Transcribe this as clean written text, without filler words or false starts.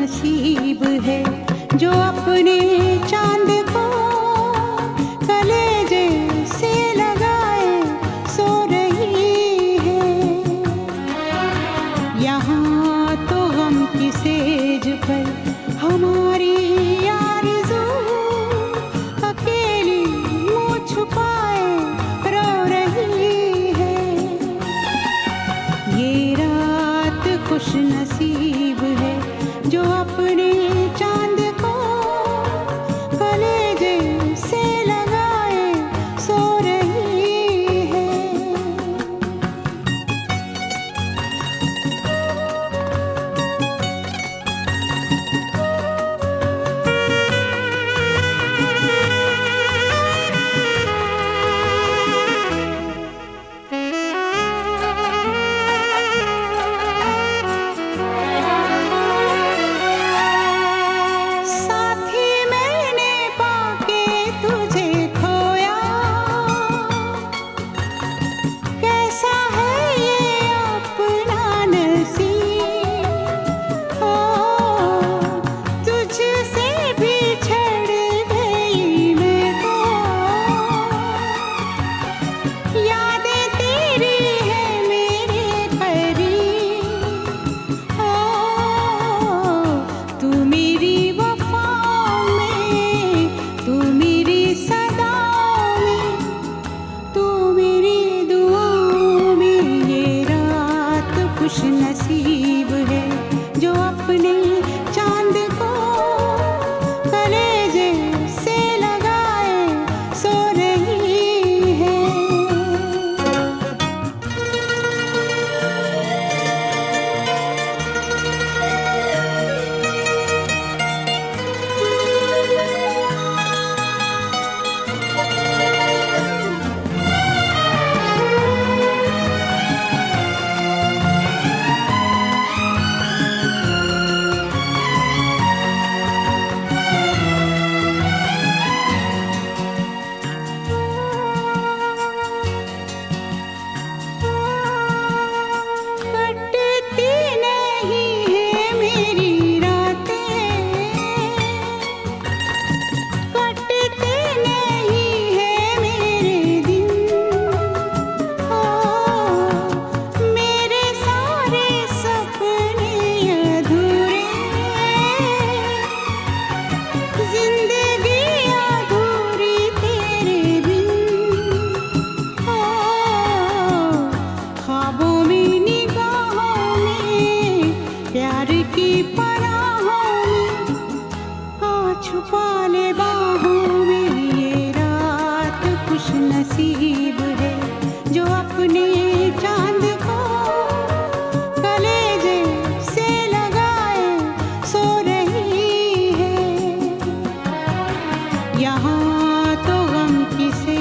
नसीब है जो अपने चांद को कलेजे से लगाए सो रही है। यहाँ तो गम की सेज पर हमारी आरज़ू अकेली मुँह छुपाए रो रही है। ये रात खुश नसीब है जो अपने चांद को कलेजे से लगाए सो रही है। खुश नसीब है जो अपने चांद को कलेजे से लगाए सो रही है। छुपा ले बाहों में ये रात खुश नसीब है जो अपने चांद को कलेजे से लगाए सो रही है। यहाँ तो गम की से